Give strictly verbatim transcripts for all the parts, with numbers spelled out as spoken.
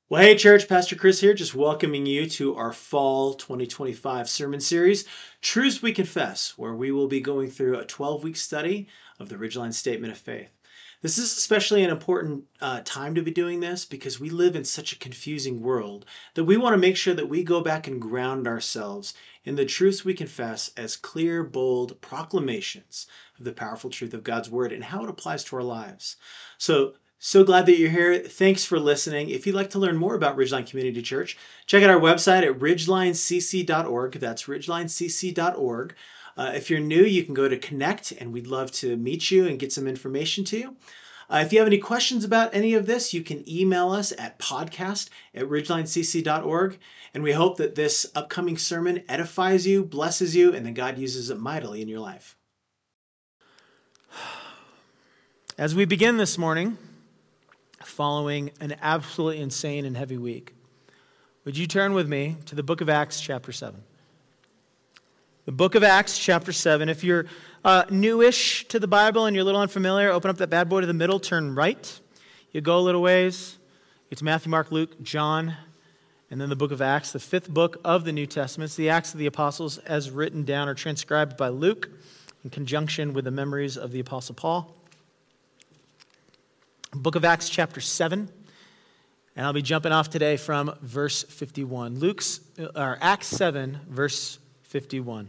Well, hey, church, Pastor Chris here, just welcoming you to our fall twenty twenty-five sermon series, Truths We Confess, where we will be going through a twelve-week study of the Ridgeline Statement of Faith. This is especially an important uh, time to be doing this because we live in such a confusing world that we want to make sure that we go back and ground ourselves in the truths we confess as clear, bold proclamations of the powerful truth of God's Word and how it applies to our lives. So, So glad that you're here. Thanks for listening. If you'd like to learn more about Ridgeline Community Church, check out our website at ridgeline c c dot org. That's ridgeline c c dot org. Uh, if you're new, you can go to Connect, and we'd love to meet you and get some information to you. Uh, if you have any questions about any of this, you can email us at podcast at ridgeline c c dot org. And we hope that this upcoming sermon edifies you, blesses you, and that God uses it mightily in your life. As we begin this morning, following an absolutely insane and heavy week, would you turn with me to the book of Acts chapter seven? The book of Acts chapter seven. If you're uh, newish to the Bible and you're a little unfamiliar, open up that bad boy to the middle, turn right. You go a little ways. It's Matthew, Mark, Luke, John, and then the book of Acts, the fifth book of the New Testament. It's the Acts of the Apostles as written down or transcribed by Luke in conjunction with the memories of the Apostle Paul. Book of Acts chapter seven, and I'll be jumping off today from verse fifty-one. Luke's, or Acts seven, verse fifty-one.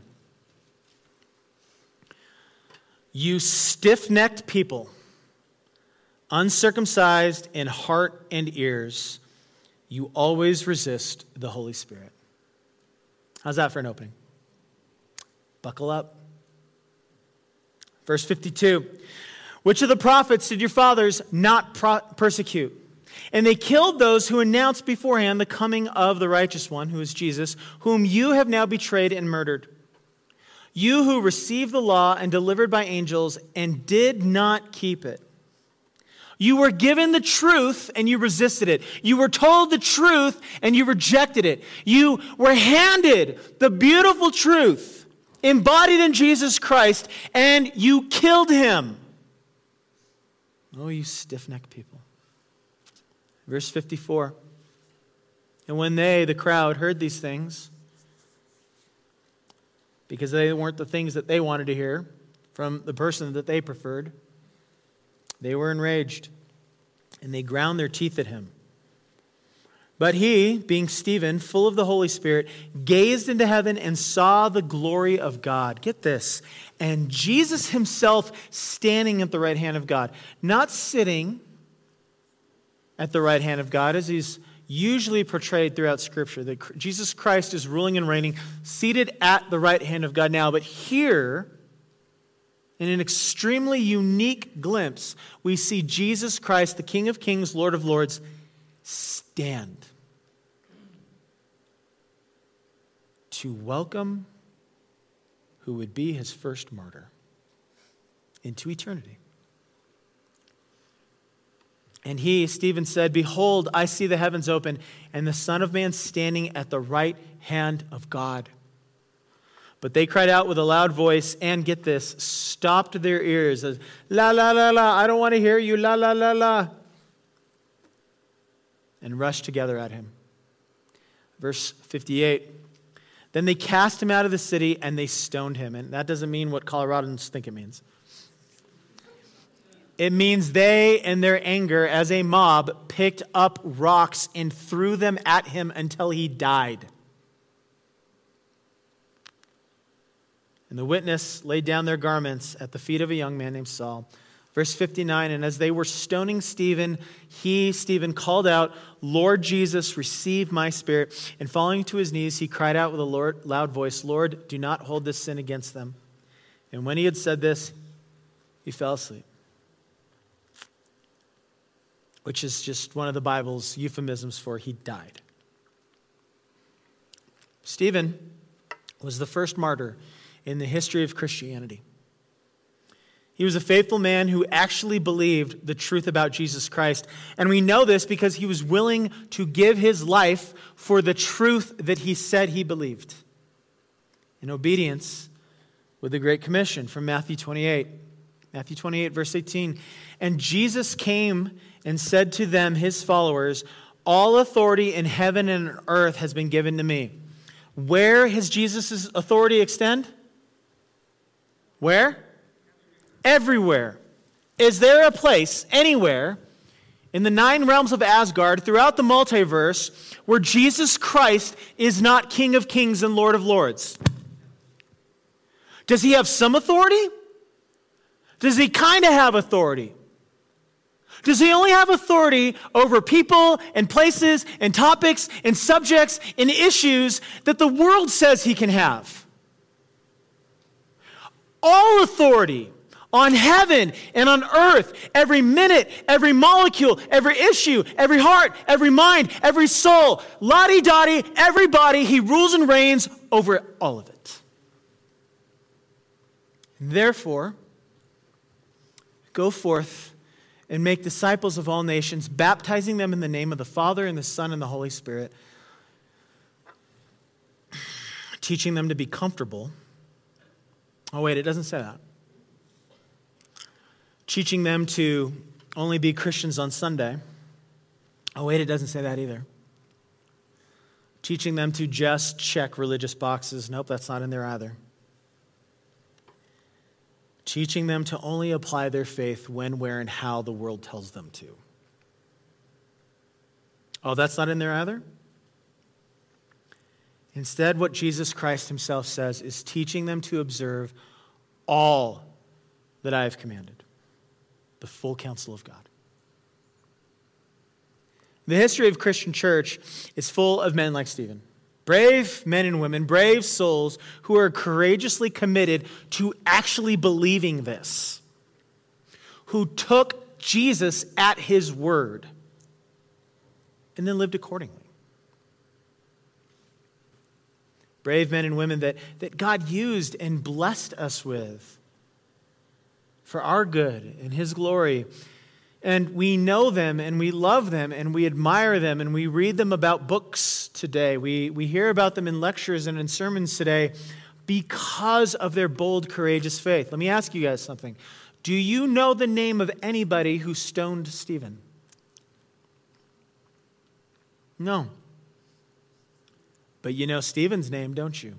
You stiff-necked people, uncircumcised in heart and ears, you always resist the Holy Spirit. How's that for an opening? Buckle up. Verse fifty-two. Which of the prophets did your fathers not pro- persecute? And they killed those who announced beforehand the coming of the righteous one, who is Jesus, whom you have now betrayed and murdered. You who received the law and delivered by angels and did not keep it. You were given the truth and you resisted it. You were told the truth and you rejected it. You were handed the beautiful truth embodied in Jesus Christ and you killed him. Oh, you stiff-necked people. Verse fifty-four. And when they, the crowd, heard these things, because they weren't the things that they wanted to hear from the person that they preferred, they were enraged, and they ground their teeth at him. But he, being Stephen, full of the Holy Spirit, gazed into heaven and saw the glory of God. Get this. And Jesus himself standing at the right hand of God. Not sitting at the right hand of God as he's usually portrayed throughout Scripture. That Jesus Christ is ruling and reigning, seated at the right hand of God now. But here, in an extremely unique glimpse, we see Jesus Christ, the King of Kings, Lord of Lords, stand to welcome who would be his first martyr into eternity. And he, Stephen, said, Behold, I see the heavens open, and the Son of Man standing at the right hand of God. But they cried out with a loud voice, and get this, stopped their ears. As, la, la, la, la, I don't want to hear you, la, la, la, la. And rushed together at him. Verse fifty-eight. Then they cast him out of the city and they stoned him. And that doesn't mean what Coloradans think it means. It means they, in their anger as a mob, picked up rocks and threw them at him until he died. And the witness laid down their garments at the feet of a young man named Saul. Verse fifty-nine, and as they were stoning Stephen, he, Stephen, called out, Lord Jesus, receive my spirit. And falling to his knees, he cried out with a Lord, loud voice, Lord, do not hold this sin against them. And when he had said this, he fell asleep. Which is just one of the Bible's euphemisms for he died. Stephen was the first martyr in the history of Christianity. He was a faithful man who actually believed the truth about Jesus Christ. And we know this because he was willing to give his life for the truth that he said he believed. In obedience with the Great Commission from Matthew twenty-eight. Matthew twenty-eight, verse eighteen. And Jesus came and said to them, his followers, all authority in heaven and on earth has been given to me. Where has Jesus' authority extend? Where? Everywhere. Is there a place anywhere in the nine realms of Asgard throughout the multiverse where Jesus Christ is not King of Kings and Lord of Lords? Does he have some authority? Does he kind of have authority? Does he only have authority over people and places and topics and subjects and issues that the world says he can have? All authority on heaven and on earth, every minute, every molecule, every issue, every heart, every mind, every soul, lottie-dottie, everybody, he rules and reigns over all of it. Therefore, go forth and make disciples of all nations, baptizing them in the name of the Father and the Son and the Holy Spirit, teaching them to be comfortable. Oh, wait, it doesn't say that. Teaching them to only be Christians on Sunday. Oh, wait, it doesn't say that either. Teaching them to just check religious boxes. Nope, that's not in there either. Teaching them to only apply their faith when, where, and how the world tells them to. Oh, that's not in there either? Instead, what Jesus Christ himself says is teaching them to observe all that I have commanded. The full counsel of God. The history of Christian church is full of men like Stephen. Brave men and women, brave souls who are courageously committed to actually believing this. Who took Jesus at his word and then lived accordingly. Brave men and women that, that God used and blessed us with for our good and his glory. And we know them and we love them and we admire them and we read them about books today. We, we hear about them in lectures and in sermons today because of their bold, courageous faith. Let me ask you guys something. Do you know the name of anybody who stoned Stephen? No. But you know Stephen's name, don't you?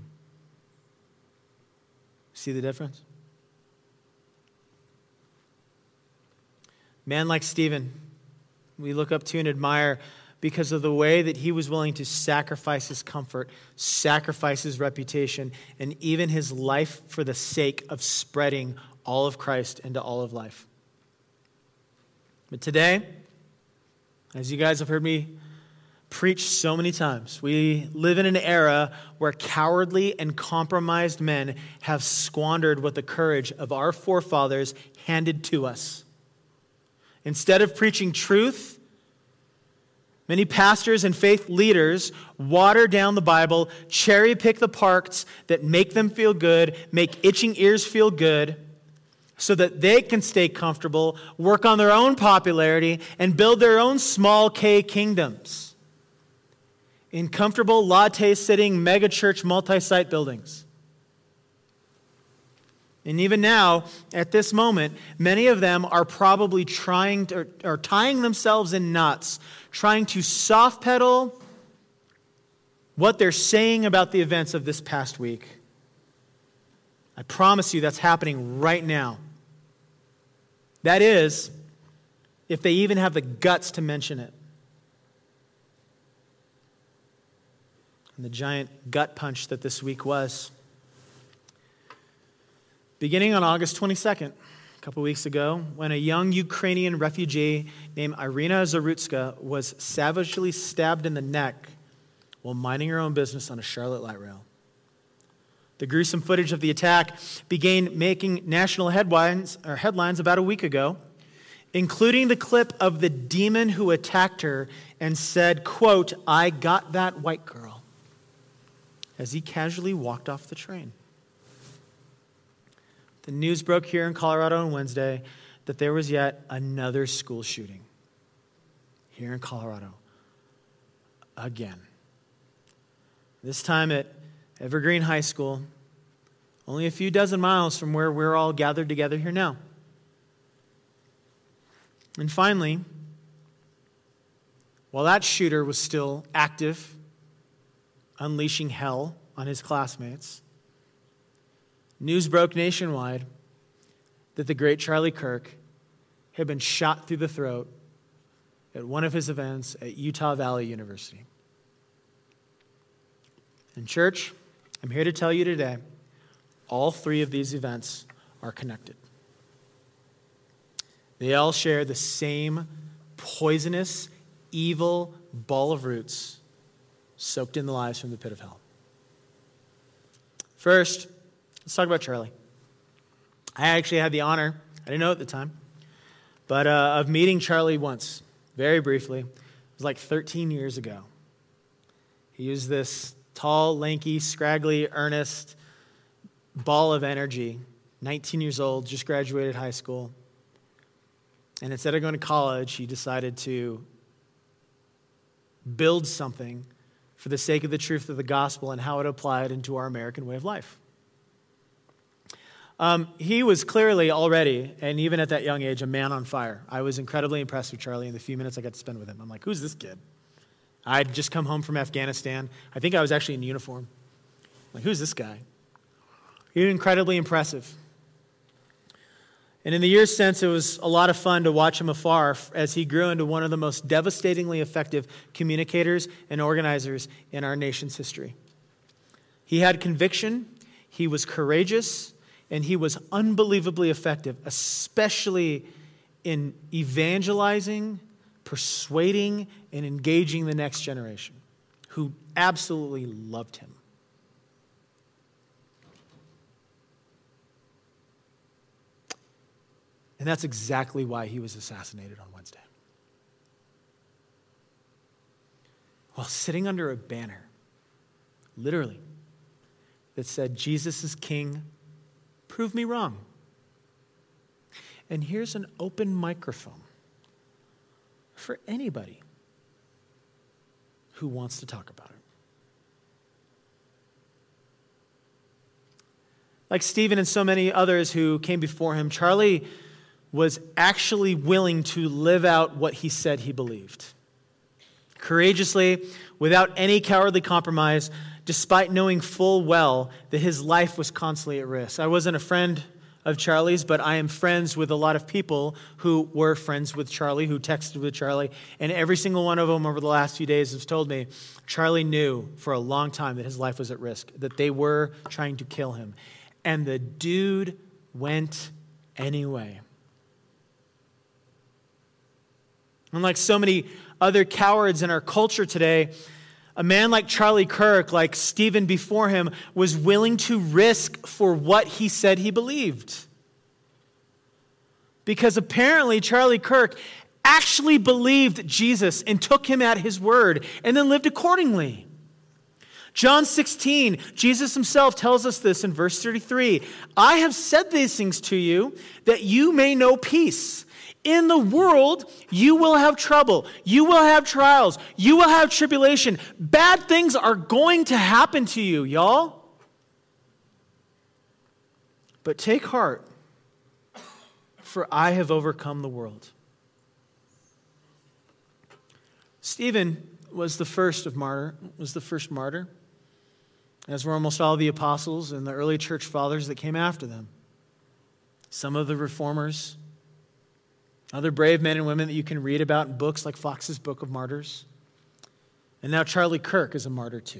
See the difference? Man like Stephen, we look up to and admire because of the way that he was willing to sacrifice his comfort, sacrifice his reputation, and even his life for the sake of spreading all of Christ into all of life. But today, as you guys have heard me preach so many times, we live in an era where cowardly and compromised men have squandered what the courage of our forefathers handed to us. Instead of preaching truth, many pastors and faith leaders water down the Bible, cherry pick the parts that make them feel good, make itching ears feel good, so that they can stay comfortable, work on their own popularity, and build their own small K kingdoms in comfortable, latte-sitting, mega-church, multi-site buildings. And even now, at this moment, many of them are probably trying to, or tying themselves in knots, trying to soft pedal what they're saying about the events of this past week. I promise you that's happening right now. That is, if they even have the guts to mention it. And the giant gut punch that this week was. Beginning on August twenty-second, a couple weeks ago, when a young Ukrainian refugee named Irina Zarutska was savagely stabbed in the neck while minding her own business on a Charlotte light rail. The gruesome footage of the attack began making national headlines, or headlines about a week ago, including the clip of the demon who attacked her and said, quote, "I got that white girl," as he casually walked off the train. The news broke here in Colorado on Wednesday that there was yet another school shooting here in Colorado. Again. This time at Evergreen High School, only a few dozen miles from where we're all gathered together here now. And finally, while that shooter was still active, unleashing hell on his classmates, news broke nationwide that the great Charlie Kirk had been shot through the throat at one of his events at Utah Valley University. And church, I'm here to tell you today, all three of these events are connected. They all share the same poisonous, evil ball of roots soaked in the lives from the pit of hell. First, let's talk about Charlie. I actually had the honor, I didn't know at the time, but uh, of meeting Charlie once, very briefly. It was like thirteen years ago. He was this tall, lanky, scraggly, earnest ball of energy, nineteen years old, just graduated high school. And instead of going to college, he decided to build something for the sake of the truth of the gospel and how it applied into our American way of life. Um, he was clearly already, and even at that young age, a man on fire. I was incredibly impressed with Charlie in the few minutes I got to spend with him. I'm like, who's this kid? I'd just come home from Afghanistan. I think I was actually in uniform. I'm like, who's this guy? He was incredibly impressive. And in the years since, it was a lot of fun to watch him afar as he grew into one of the most devastatingly effective communicators and organizers in our nation's history. He had conviction, he was courageous, and he was unbelievably effective, especially in evangelizing, persuading, and engaging the next generation, who absolutely loved him. And that's exactly why he was assassinated on Wednesday. While sitting under a banner, literally, that said, Jesus is King, prove me wrong. And here's an open microphone for anybody who wants to talk about it. Like Stephen and so many others who came before him, Charlie was actually willing to live out what he said he believed. Courageously, without any cowardly compromise, despite knowing full well that his life was constantly at risk. I wasn't a friend of Charlie's, but I am friends with a lot of people who were friends with Charlie, who texted with Charlie, and every single one of them over the last few days has told me Charlie knew for a long time that his life was at risk, that they were trying to kill him. And the dude went anyway. Unlike so many other cowards in our culture today, a man like Charlie Kirk, like Stephen before him, was willing to risk for what he said he believed. Because apparently Charlie Kirk actually believed Jesus and took him at his word and then lived accordingly. John sixteen, Jesus himself tells us this in verse thirty-three. I have said these things to you that you may know peace. In the world, you will have trouble. You will have trials. You will have tribulation. Bad things are going to happen to you, y'all. But take heart, for I have overcome the world. Stephen was the first of martyr, was the first martyr, as were almost all the apostles and the early church fathers that came after them. Some of the reformers, other brave men and women that you can read about in books like Fox's Book of Martyrs. And now Charlie Kirk is a martyr too.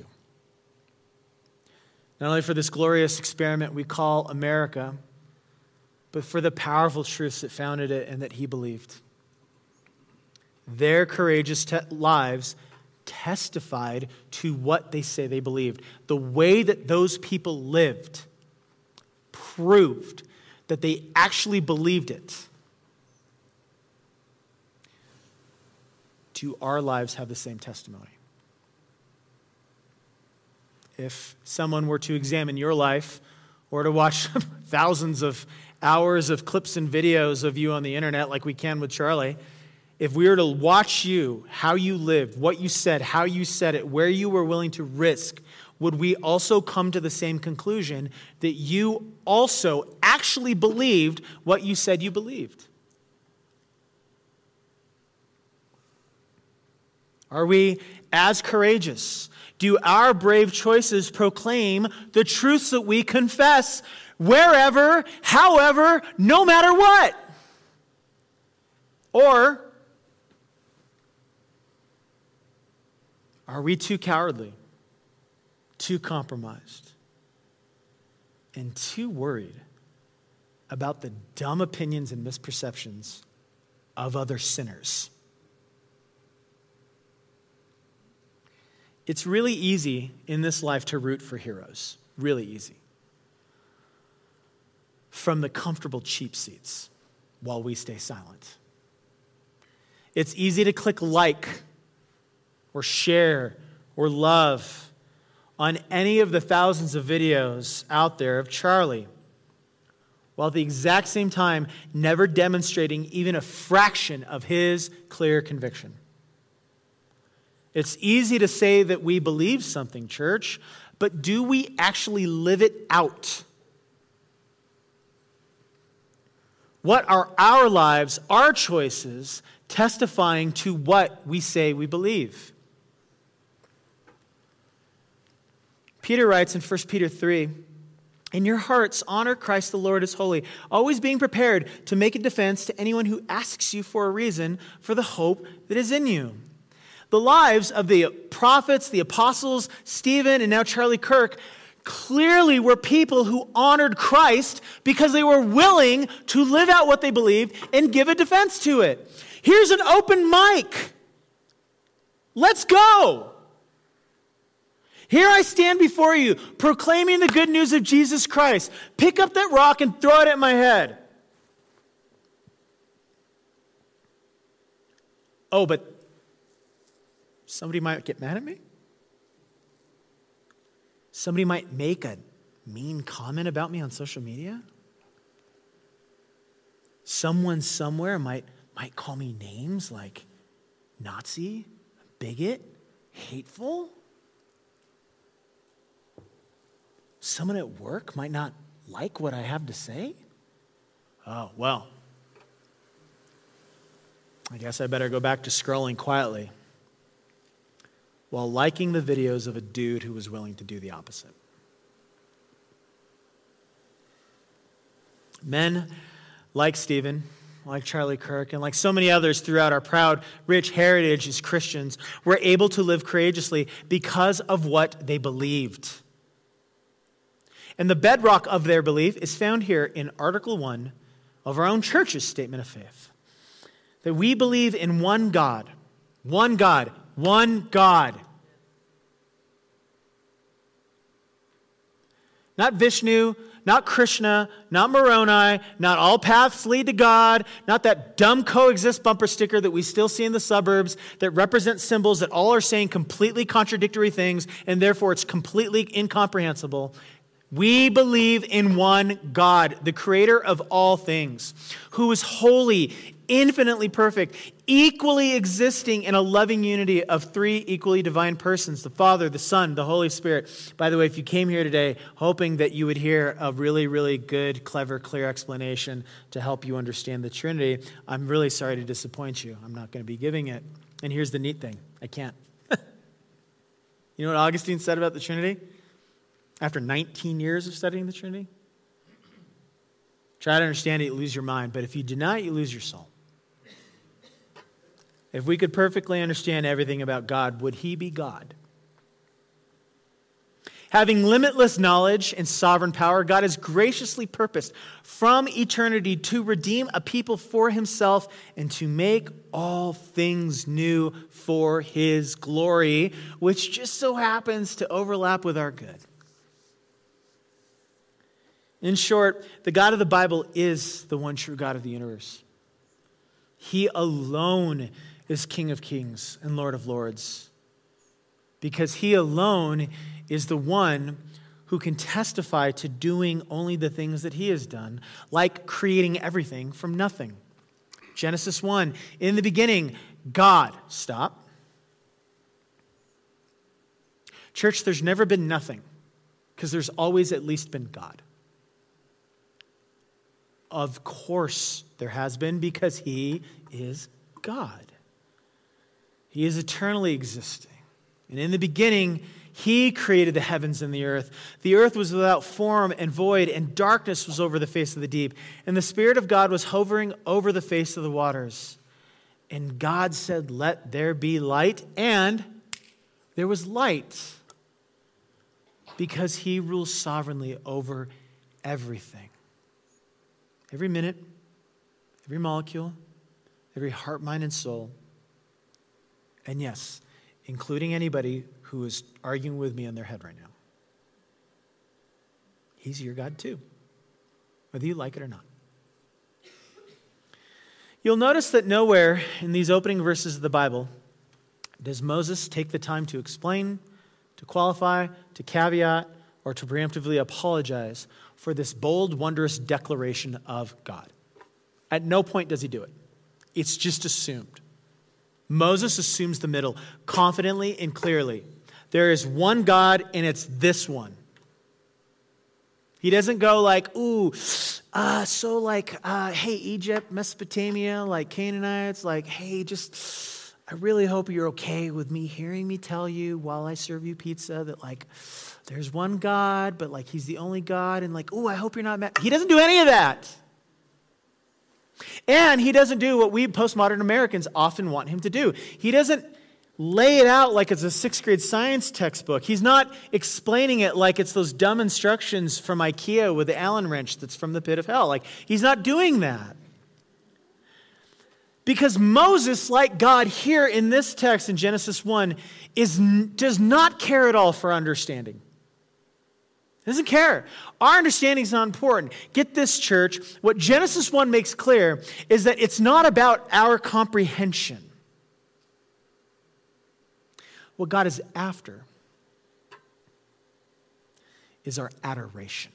Not only for this glorious experiment we call America, but for the powerful truths that founded it and that he believed. Their courageous te- lives testified to what they say they believed. The way that those people lived proved that they actually believed it. Do our lives have the same testimony? If someone were to examine your life or to watch thousands of hours of clips and videos of you on the internet like we can with Charlie, if we were to watch you, how you lived, what you said, how you said it, where you were willing to risk, would we also come to the same conclusion that you also actually believed what you said you believed? Are we as courageous? Do our brave choices proclaim the truths that we confess wherever, however, no matter what? Or are we too cowardly, too compromised, and too worried about the dumb opinions and misperceptions of other sinners? It's really easy in this life to root for heroes. Really easy. From the comfortable cheap seats while we stay silent. It's easy to click like or share or love on any of the thousands of videos out there of Charlie, while at the exact same time never demonstrating even a fraction of his clear conviction. It's easy to say that we believe something, church, but do we actually live it out? What are our lives, our choices, testifying to what we say we believe? Peter writes in First Peter three, "In your hearts, honor Christ the Lord as holy, always being prepared to make a defense to anyone who asks you for a reason for the hope that is in you." The lives of the prophets, the apostles, Stephen, and now Charlie Kirk clearly were people who honored Christ because they were willing to live out what they believed and give a defense to it. Here's an open mic. Let's go. Here I stand before you, proclaiming the good news of Jesus Christ. Pick up that rock and throw it at my head. Oh, but somebody might get mad at me. Somebody might make a mean comment about me on social media. Someone somewhere might, might call me names like Nazi, bigot, hateful. Someone at work might not like what I have to say. Oh, well, I guess I better go back to scrolling quietly while liking the videos of a dude who was willing to do the opposite. Men like Stephen, like Charlie Kirk, and like so many others throughout our proud, rich heritage as Christians, were able to live courageously because of what they believed. And the bedrock of their belief is found here in Article one of our own church's statement of faith. That we believe in one God, one God, one God. Not Vishnu, not Krishna, not Moroni, not all paths lead to God, not that dumb coexist bumper sticker that we still see in the suburbs that represents symbols that all are saying completely contradictory things and therefore it's completely incomprehensible. We believe in one God, the creator of all things, who is holy, infinitely perfect, equally existing in a loving unity of three equally divine persons, the Father, the Son, the Holy Spirit. By the way, if you came here today hoping that you would hear a really, really good, clever, clear explanation to help you understand the Trinity, I'm really sorry to disappoint you. I'm not going to be giving it. And here's the neat thing. I can't. You know what Augustine said about the Trinity? After nineteen years of studying the Trinity? Try to understand it, you lose your mind. But if you deny it, you lose your soul. If we could perfectly understand everything about God, would he be God? Having limitless knowledge and sovereign power, God has graciously purposed from eternity to redeem a people for himself and to make all things new for his glory, which just so happens to overlap with our good. In short, the God of the Bible is the one true God of the universe. He alone is King of kings and Lord of lords, because he alone is the one who can testify to doing only the things that he has done, like creating everything from nothing. Genesis one, in the beginning, God. Stop. Church, there's never been nothing, because there's always at least been God. Of course there has been, because he is God. He is eternally existing. And in the beginning, he created the heavens and the earth. The earth was without form and void, and darkness was over the face of the deep. And the Spirit of God was hovering over the face of the waters. And God said, "Let there be light." And there was light, because he rules sovereignly over everything. Every minute, every molecule, every heart, mind, and soul. And yes, including anybody who is arguing with me in their head right now. He's your God too, whether you like it or not. You'll notice that nowhere in these opening verses of the Bible does Moses take the time to explain, to qualify, to caveat, or to preemptively apologize for this bold, wondrous declaration of God. At no point does he do it. It's just assumed. Moses assumes the middle confidently and clearly. There is one God, and it's this one. He doesn't go like, ooh, uh, so like, uh, hey, Egypt, Mesopotamia, like Canaanites, like, hey, just, I really hope you're okay with me hearing me tell you while I serve you pizza that like, there's one God, but like he's the only God, and like, ooh, I hope you're not mad. He doesn't do any of that. And he doesn't do what we postmodern Americans often want him to do. He doesn't lay it out like it's a sixth grade science textbook. He's not explaining it like it's those dumb instructions from IKEA with the Allen wrench that's from the pit of hell. Like, he's not doing that. Because Moses, like God here in this text in Genesis one, is, does not care at all for understanding. Doesn't care. Our understanding is not important. Get this, church. What Genesis one makes clear is that it's not about our comprehension. What God is after is our adoration.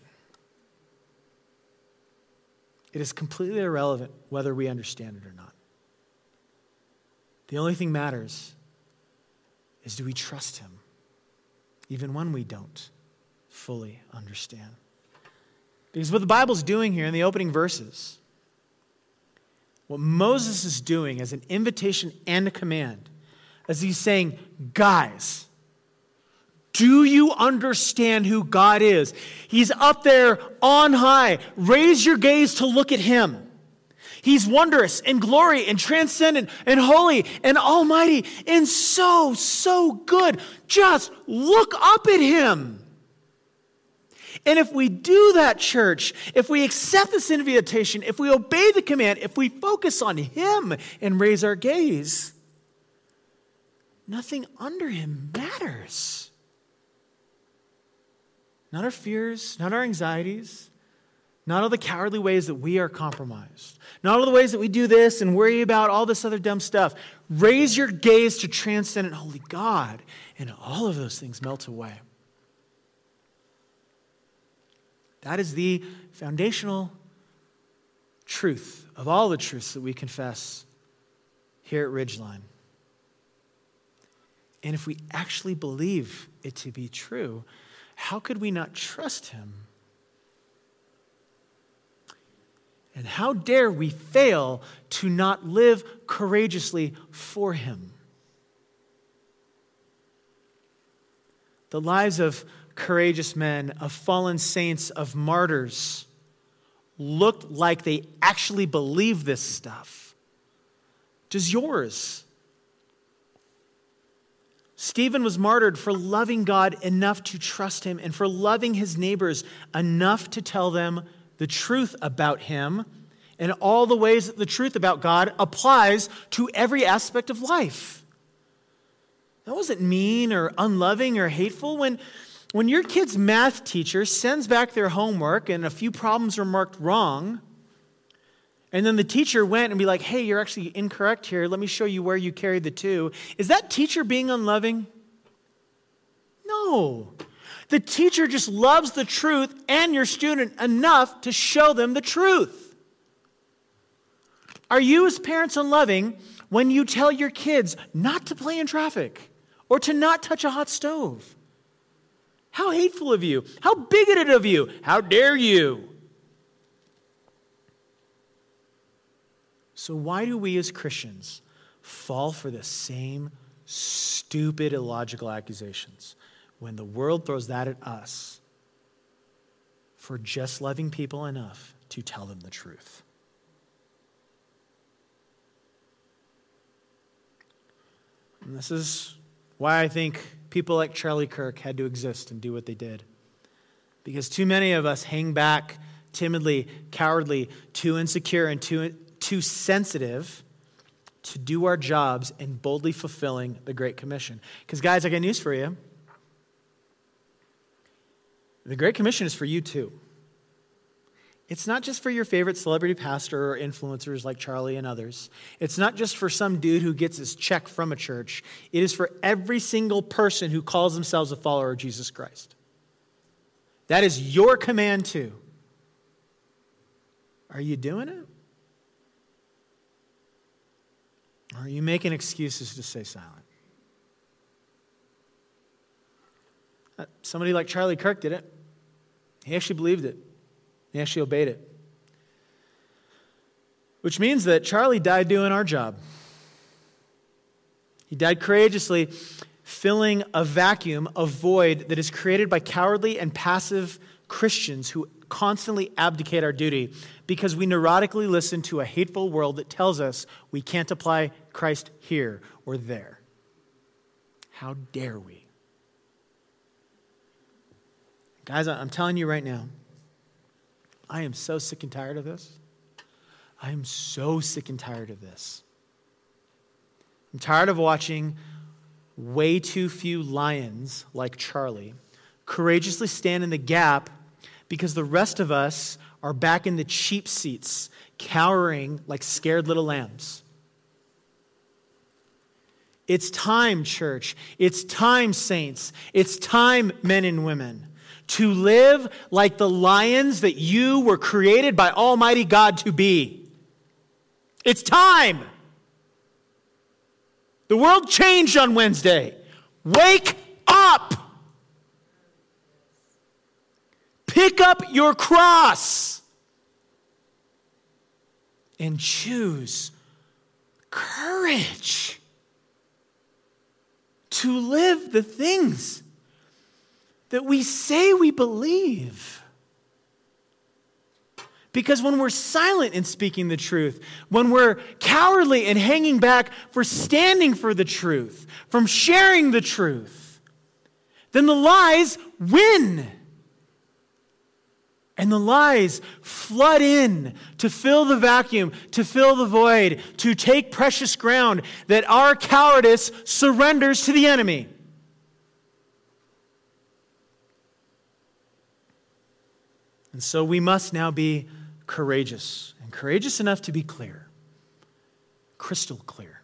It is completely irrelevant whether we understand it or not. The only thing matters is, do we trust him even when we don't fully understand? Because what the Bible's doing here in the opening verses, what Moses is doing as an invitation and a command, as he's saying, guys, do you understand who God is? He's up there on high. Raise your gaze to look at him. He's wondrous and glory and transcendent and holy and almighty and so, so good. Just look up at him. And if we do that, church, if we accept this invitation, if we obey the command, if we focus on him and raise our gaze, nothing under him matters. Not our fears, not our anxieties, not all the cowardly ways that we are compromised, not all the ways that we do this and worry about all this other dumb stuff. Raise your gaze to transcendent holy God, and all of those things melt away. That is the foundational truth of all the truths that we confess here at Ridgeline. And if we actually believe it to be true, how could we not trust him? And how dare we fail to not live courageously for him? The lives of courageous men, of fallen saints, of martyrs looked like they actually believed this stuff. Does yours? Stephen was martyred for loving God enough to trust him and for loving his neighbors enough to tell them the truth about him and all the ways that the truth about God applies to every aspect of life. That wasn't mean or unloving or hateful. When, when your kid's math teacher sends back their homework and a few problems are marked wrong, and then the teacher went and be like, hey, you're actually incorrect here. Let me show you where you carried the two. Is that teacher being unloving? No. The teacher just loves the truth and your student enough to show them the truth. Are you as parents unloving when you tell your kids not to play in traffic or to not touch a hot stove? How hateful of you. How bigoted of you. How dare you? So why do we as Christians fall for the same stupid, illogical accusations. When the world throws that at us for just loving people enough to tell them the truth. And this is why I think people like Charlie Kirk had to exist and do what they did. Because too many of us hang back timidly, cowardly, too insecure, and too, too sensitive to do our jobs in boldly fulfilling the Great Commission. Because guys, I got news for you. The Great Commission is for you too. It's not just for your favorite celebrity pastor or influencers like Charlie and others. It's not just for some dude who gets his check from a church. It is for every single person who calls themselves a follower of Jesus Christ. That is your command too. Are you doing it? Or are you making excuses to stay silent? Uh, somebody like Charlie Kirk did it. He actually believed it. He actually obeyed it. Which means that Charlie died doing our job. He died courageously, filling a vacuum, a void that is created by cowardly and passive Christians who constantly abdicate our duty because we neurotically listen to a hateful world that tells us we can't apply Christ here or there. How dare we? Guys, I'm telling you right now, I am so sick and tired of this. I am so sick and tired of this. I'm tired of watching way too few lions like Charlie courageously stand in the gap because the rest of us are back in the cheap seats, cowering like scared little lambs. It's time, church. It's time, saints. It's time, men and women, to live like the lions that you were created by Almighty God to be. It's time. The world changed on Wednesday. Wake up. Pick up your cross and choose courage to live the things that we say we believe. Because when we're silent in speaking the truth, when we're cowardly and hanging back for standing for the truth, from sharing the truth, then the lies win. And the lies flood in to fill the vacuum, to fill the void, to take precious ground that our cowardice surrenders to the enemy. And so we must now be courageous, and courageous enough to be clear, crystal clear,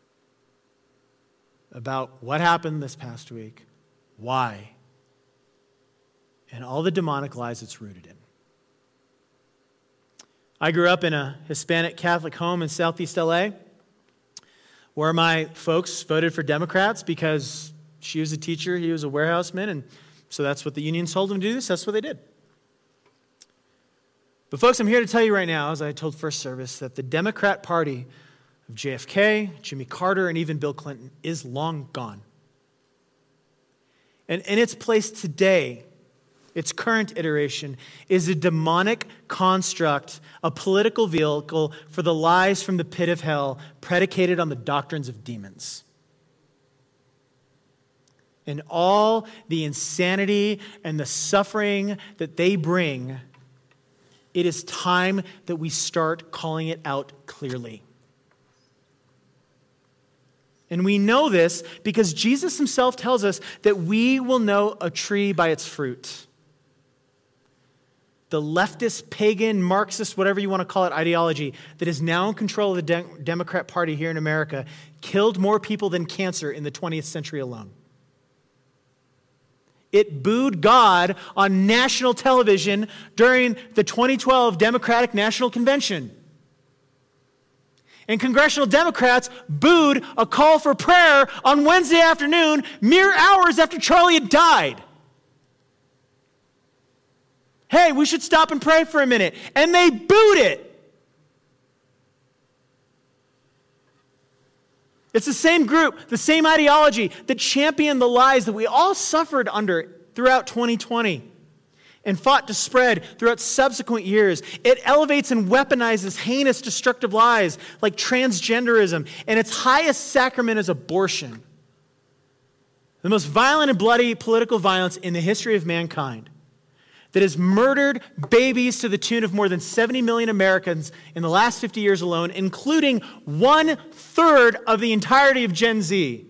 about what happened this past week, why, and all the demonic lies it's rooted in. I grew up in a Hispanic Catholic home in Southeast L A where my folks voted for Democrats because she was a teacher, he was a warehouseman, and so that's what the unions told them to do. This, that's what they did. But folks, I'm here to tell you right now, as I told first service, that the Democrat Party of J F K, Jimmy Carter, and even Bill Clinton is long gone. And in its place today, its current iteration, is a demonic construct, a political vehicle for the lies from the pit of hell, predicated on the doctrines of demons. And all the insanity and the suffering that they bring, it is time that we start calling it out clearly. And we know this because Jesus himself tells us that we will know a tree by its fruit. The leftist, pagan, Marxist, whatever you want to call it, ideology that is now in control of the De- Democrat Party here in America killed more people than cancer in the twentieth century alone. It booed God on national television during the twenty twelve Democratic National Convention. And congressional Democrats booed a call for prayer on Wednesday afternoon, mere hours after Charlie had died. Hey, we should stop and pray for a minute. And they booed it. It's the same group, the same ideology that championed the lies that we all suffered under throughout twenty twenty and fought to spread throughout subsequent years. It elevates and weaponizes heinous, destructive lies like transgenderism, and its highest sacrament is abortion. The most violent and bloody political violence in the history of mankind that has murdered babies to the tune of more than seventy million Americans in the last fifty years alone, including one third of the entirety of Gen Z.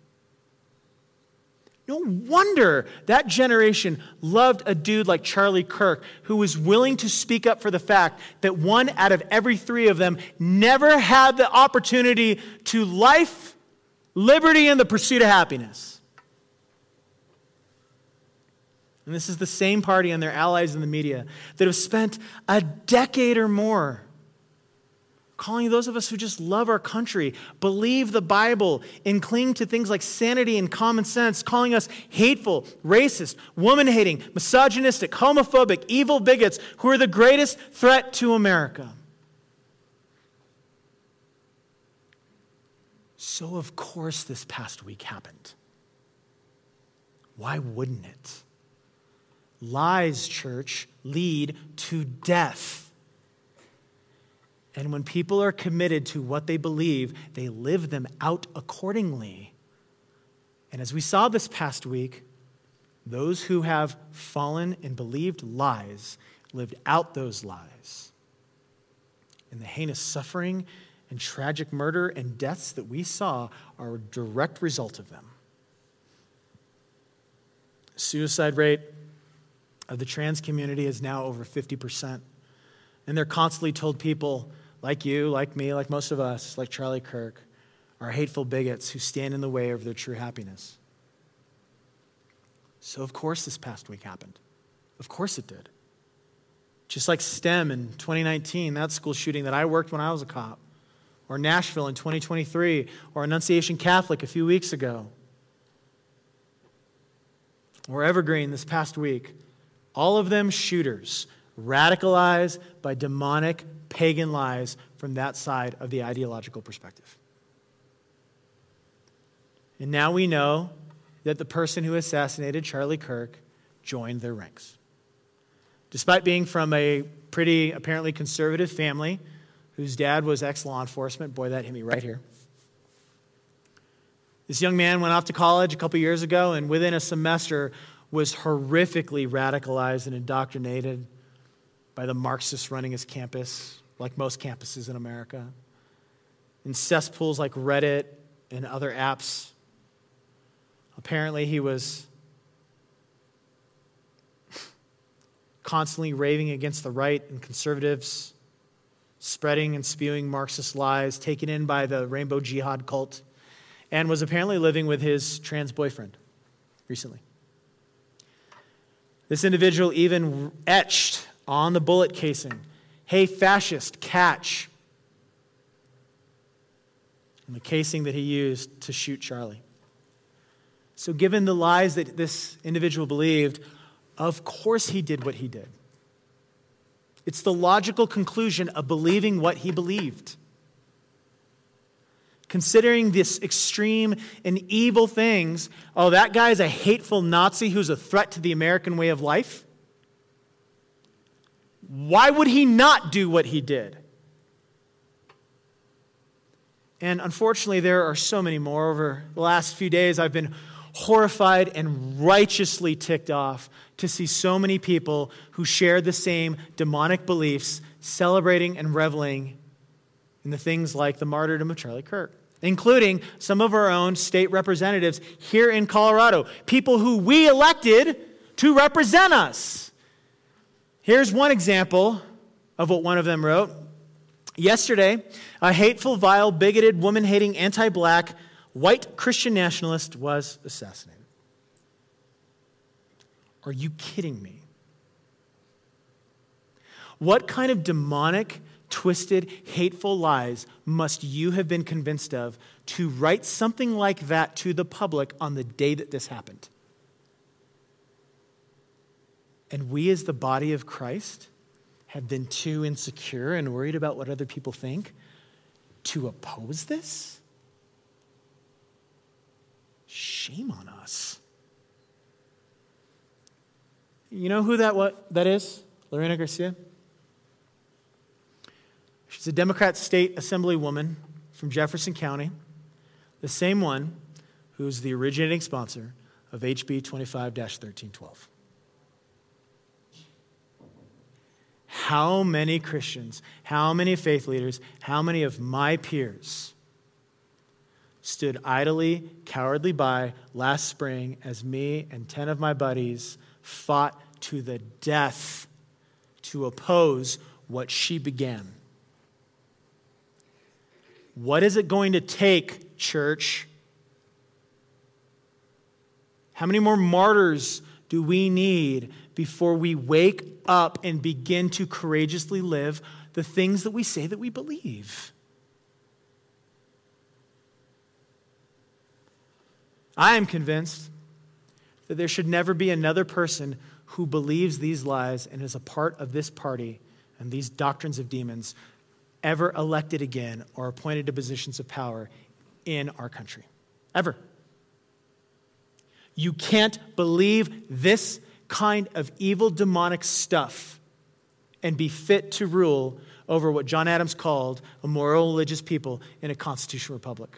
No wonder that generation loved a dude like Charlie Kirk, who was willing to speak up for the fact that one out of every three of them never had the opportunity to life, liberty, and the pursuit of happiness. And this is the same party and their allies in the media that have spent a decade or more calling those of us who just love our country, believe the Bible, and cling to things like sanity and common sense, calling us hateful, racist, woman-hating, misogynistic, homophobic, evil bigots who are the greatest threat to America. So, of course, this past week happened. Why wouldn't it? Lies, church, lead to death. And when people are committed to what they believe, they live them out accordingly. And as we saw this past week, those who have fallen and believed lies lived out those lies. And the heinous suffering and tragic murder and deaths that we saw are a direct result of them. The suicide rate of the trans community is now over fifty percent. And they're constantly told people like you, like me, like most of us, like Charlie Kirk, are hateful bigots who stand in the way of their true happiness. So of course this past week happened. Of course it did. Just like STEM in twenty nineteen, that school shooting that I worked when I was a cop, or Nashville in twenty twenty-three, or Annunciation Catholic a few weeks ago, or Evergreen this past week. All of them shooters, radicalized by demonic pagan lies from that side of the ideological perspective. And now we know that the person who assassinated Charlie Kirk joined their ranks. Despite being from a pretty apparently conservative family whose dad was ex-law enforcement, boy, that hit me right here. This young man went off to college a couple years ago and within a semester was horrifically radicalized and indoctrinated by the Marxists running his campus, like most campuses in America, in cesspools like Reddit and other apps. Apparently he was constantly raving against the right and conservatives, spreading and spewing Marxist lies, taken in by the Rainbow Jihad cult, and was apparently living with his trans boyfriend recently. This individual even etched on the bullet casing, "Hey, fascist, catch," on the casing that he used to shoot Charlie. So given the lies that this individual believed, of course he did what he did. It's the logical conclusion of believing what he believed. Considering this extreme and evil things, oh, that guy is a hateful Nazi who's a threat to the American way of life. Why would he not do what he did? And unfortunately, there are so many more. Over the last few days, I've been horrified and righteously ticked off to see so many people who share the same demonic beliefs celebrating and reveling in the things like the martyrdom of Charlie Kirk, including some of our own state representatives here in Colorado, people who we elected to represent us. Here's one example of what one of them wrote. Yesterday, a hateful, vile, bigoted, woman-hating, anti-black, white Christian nationalist was assassinated. Are you kidding me? What kind of demonic, twisted, hateful lies must you have been convinced of to write something like that to the public on the day that this happened? And we as the body of Christ have been too insecure and worried about what other people think to oppose this? Shame on us. You know who that what that is? Lorena Garcia? She's a Democrat state assemblywoman from Jefferson County, the same one who's the originating sponsor of H B twenty-five thirteen twelve. How many Christians, how many faith leaders, how many of my peers stood idly, cowardly by last spring as me and ten of my buddies fought to the death to oppose what she began? What is it going to take, church? How many more martyrs do we need before we wake up and begin to courageously live the things that we say that we believe? I am convinced that there should never be another person who believes these lies and is a part of this party and these doctrines of demons ever elected again or appointed to positions of power in our country. Ever. You can't believe this kind of evil demonic stuff and be fit to rule over what John Adams called a moral religious people in a constitutional republic.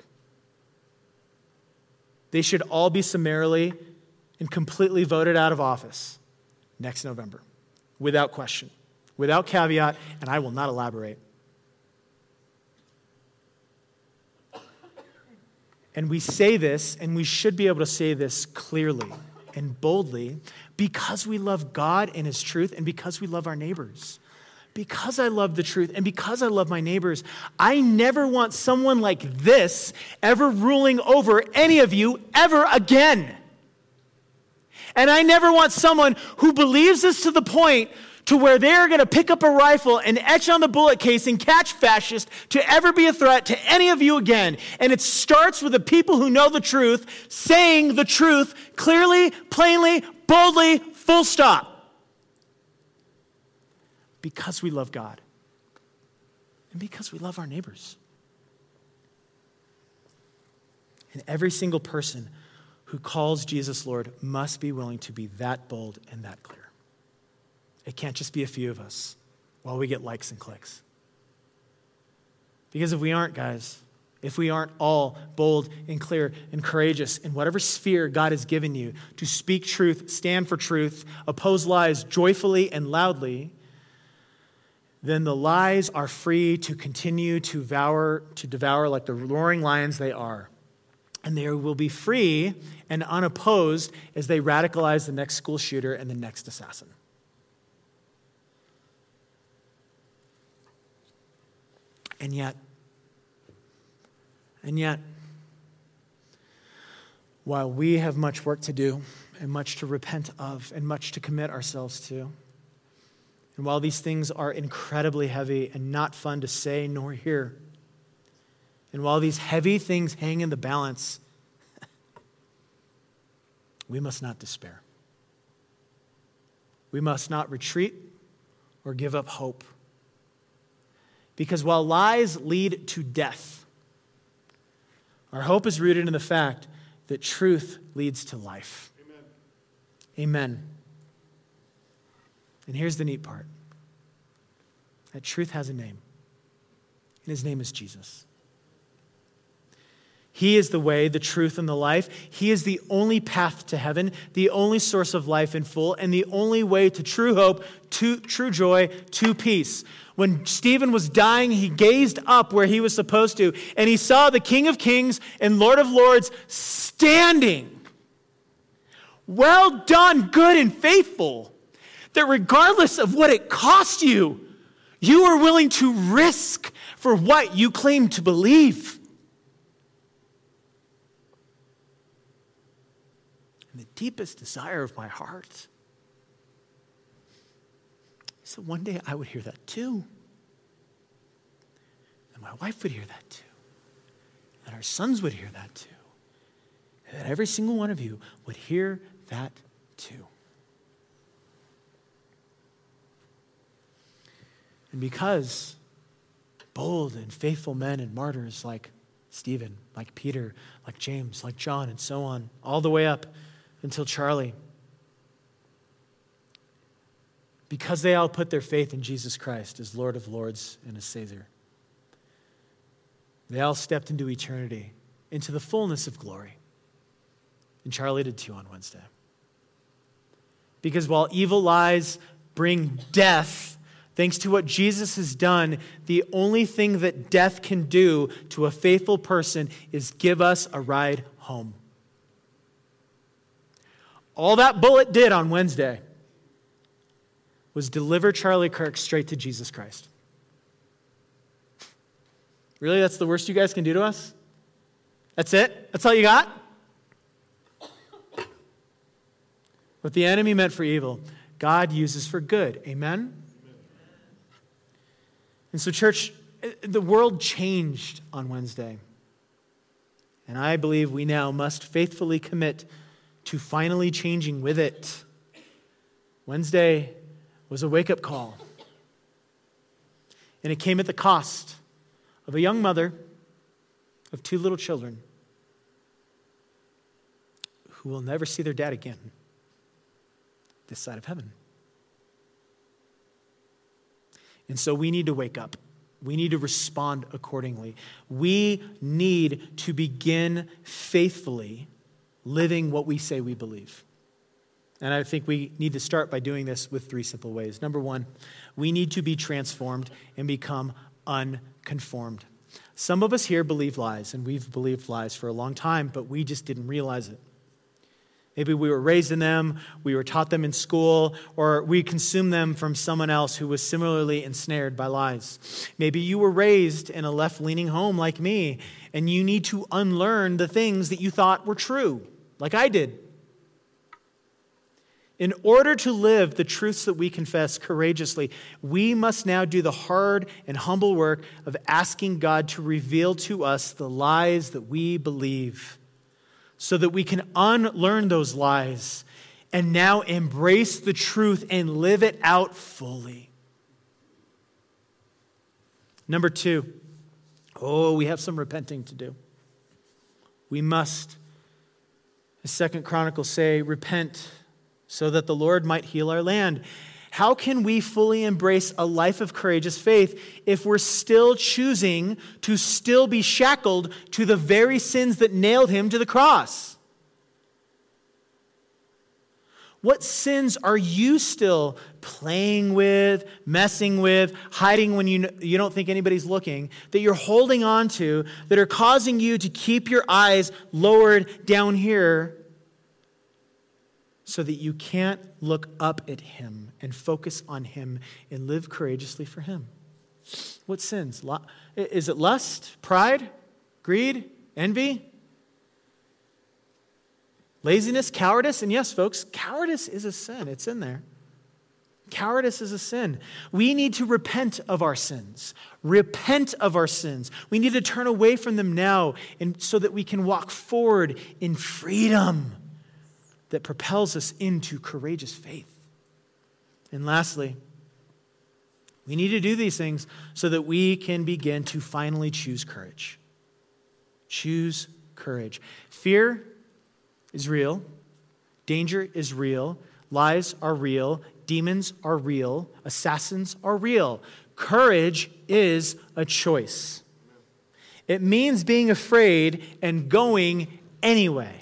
They should all be summarily and completely voted out of office next November, without question, without caveat, and I will not elaborate. And we say this, and we should be able to say this clearly and boldly because we love God and His truth and because we love our neighbors. Because I love the truth and because I love my neighbors, I never want someone like this ever ruling over any of you ever again. And I never want someone who believes this to the point to where they're going to pick up a rifle and etch on the bullet casing, catch fascist, to ever be a threat to any of you again. And it starts with the people who know the truth, saying the truth clearly, plainly, boldly, full stop. Because we love God. And because we love our neighbors. And every single person who calls Jesus Lord must be willing to be that bold and that clear. It can't just be a few of us while we get likes and clicks. Because if we aren't, guys, if we aren't all bold and clear and courageous in whatever sphere God has given you to speak truth, stand for truth, oppose lies joyfully and loudly, then the lies are free to continue to devour, to devour like the roaring lions they are. And they will be free and unopposed as they radicalize the next school shooter and the next assassin. And yet, and yet, while we have much work to do and much to repent of and much to commit ourselves to, and while these things are incredibly heavy and not fun to say nor hear, and while these heavy things hang in the balance, we must not despair. We must not retreat or give up hope. Because while lies lead to death, our hope is rooted in the fact that truth leads to life. Amen. Amen. And here's the neat part. That truth has a name. And his name is Jesus. He is the way, the truth, and the life. He is the only path to heaven, the only source of life in full, and the only way to true hope, to true joy, to peace. When Stephen was dying, he gazed up where he was supposed to, and he saw the King of Kings and Lord of Lords standing. Well done, good and faithful. That regardless of what it cost you, you are willing to risk for what you claim to believe. And the deepest desire of my heart is that one day I would hear that too. And my wife would hear that too. And our sons would hear that too. And that every single one of you would hear that too. And because bold and faithful men and martyrs like Stephen, like Peter, like James, like John, and so on, all the way up until Charlie. Because they all put their faith in Jesus Christ as Lord of Lords and as Savior. They all stepped into eternity, into the fullness of glory. And Charlie did too on Wednesday. Because while evil lies bring death, thanks to what Jesus has done, the only thing that death can do to a faithful person is give us a ride home. All that bullet did on Wednesday was deliver Charlie Kirk straight to Jesus Christ. Really? That's the worst you guys can do to us? That's it? That's all you got? What the enemy meant for evil, God uses for good. Amen? And so, church, the world changed on Wednesday. And I believe we now must faithfully commit to finally changing with it. Wednesday was a wake-up call. And it came at the cost of a young mother of two little children who will never see their dad again this side of heaven. And so we need to wake up. We need to respond accordingly. We need to begin faithfully living what we say we believe. And I think we need to start by doing this with three simple ways. Number one, we need to be transformed and become unconformed. Some of us here believe lies, and we've believed lies for a long time, but we just didn't realize it. Maybe we were raised in them, we were taught them in school, or we consumed them from someone else who was similarly ensnared by lies. Maybe you were raised in a left-leaning home like me, and you need to unlearn the things that you thought were true, like I did. In order to live the truths that we confess courageously, we must now do the hard and humble work of asking God to reveal to us the lies that we believe, so that we can unlearn those lies and now embrace the truth and live it out fully. Number two, oh, we have some repenting to do. We must, as Second Chronicles say, repent so that the Lord might heal our land. How can we fully embrace a life of courageous faith if we're still choosing to still be shackled to the very sins that nailed him to the cross? What sins are you still playing with, messing with, hiding when you, you don't think anybody's looking, that you're holding on to, that are causing you to keep your eyes lowered down here so that you can't look up at him and focus on him and live courageously for him? What sins? Is it lust, pride, greed, envy? Laziness, cowardice? And yes, folks, cowardice is a sin. It's in there. Cowardice is a sin. We need to repent of our sins. Repent of our sins. We need to turn away from them now, and so that we can walk forward in freedom that propels us into courageous faith. And lastly, we need to do these things so that we can begin to finally choose courage. Choose courage. Fear is real. Danger is real. Lies are real. Demons are real. Assassins are real. Courage is a choice. It means being afraid and going anyway.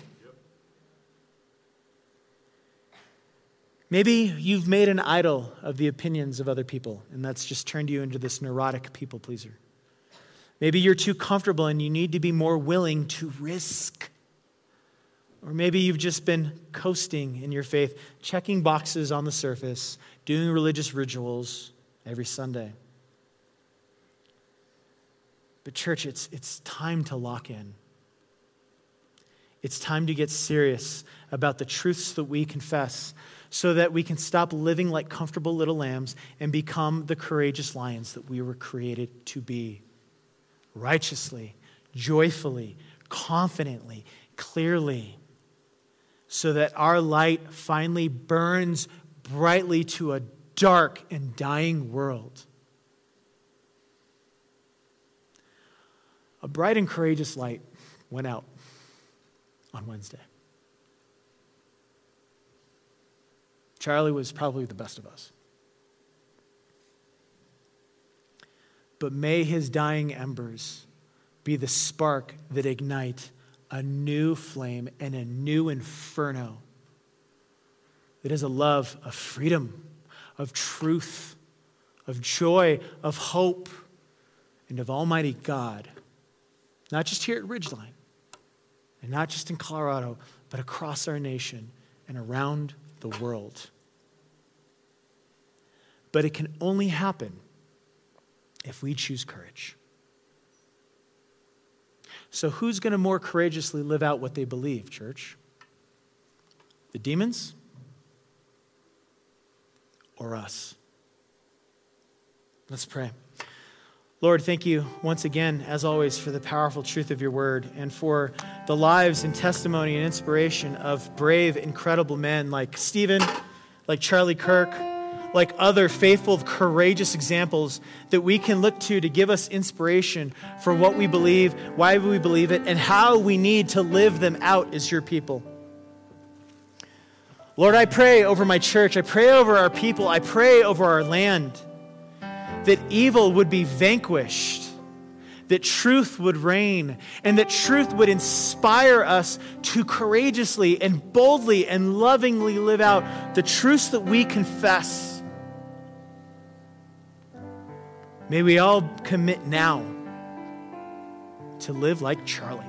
Maybe you've made an idol of the opinions of other people, and that's just turned you into this neurotic people pleaser. Maybe you're too comfortable and you need to be more willing to risk. Or maybe you've just been coasting in your faith, checking boxes on the surface, doing religious rituals every Sunday. But church, it's, it's time to lock in. It's time to get serious about the truths that we confess, so that we can stop living like comfortable little lambs and become the courageous lions that we were created to be. Righteously, joyfully, confidently, clearly, so that our light finally burns brightly to a dark and dying world. A bright and courageous light went out on Wednesday. Charlie was probably the best of us. But may his dying embers be the spark that ignite a new flame and a new inferno that is a love of freedom, of truth, of joy, of hope, and of Almighty God. Not just here at Ridgeline, and not just in Colorado, but across our nation and around the world. But it can only happen if we choose courage. So who's going to more courageously live out what they believe, church? The demons or us? Let's pray. Lord, thank you once again, as always, for the powerful truth of your word and for the lives and testimony and inspiration of brave, incredible men like Stephen, like Charlie Kirk, like other faithful, courageous examples that we can look to to give us inspiration for what we believe, why we believe it, and how we need to live them out as your people. Lord, I pray over my church. I pray over our people. I pray over our land that evil would be vanquished, that truth would reign, and that truth would inspire us to courageously and boldly and lovingly live out the truths that we confess. May we all commit now to live like Charlie.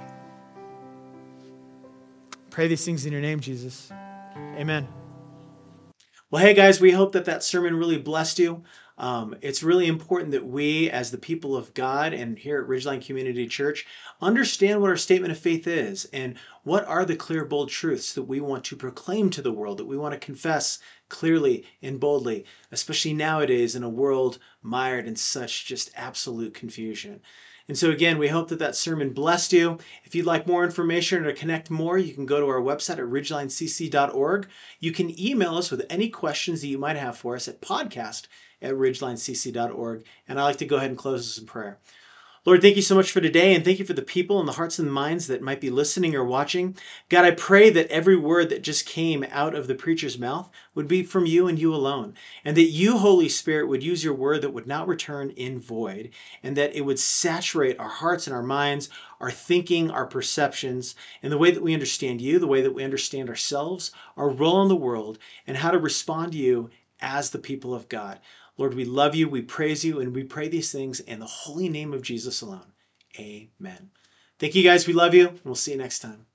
Pray these things in your name, Jesus. Amen. Well, hey guys, we hope that that sermon really blessed you. Um, it's really important that we, as the people of God and here at Ridgeline Community Church, understand what our statement of faith is and what are the clear, bold truths that we want to proclaim to the world, that we want to confess clearly and boldly, especially nowadays in a world mired in such just absolute confusion. And so again, we hope that that sermon blessed you. If you'd like more information or to connect more, you can go to our website at ridgeline c c dot org. You can email us with any questions that you might have for us at podcast at ridgeline c c dot org. And I'd like to go ahead and close this in prayer. Lord, thank you so much for today, and thank you for the people and the hearts and minds that might be listening or watching. God, I pray that every word that just came out of the preacher's mouth would be from you and you alone, and that you, Holy Spirit, would use your word that would not return in void, and that it would saturate our hearts and our minds, our thinking, our perceptions, and the way that we understand you, the way that we understand ourselves, our role in the world, and how to respond to you as the people of God. Lord, we love you, we praise you, and we pray these things in the holy name of Jesus alone. Amen. Thank you guys. We love you, and we'll see you next time.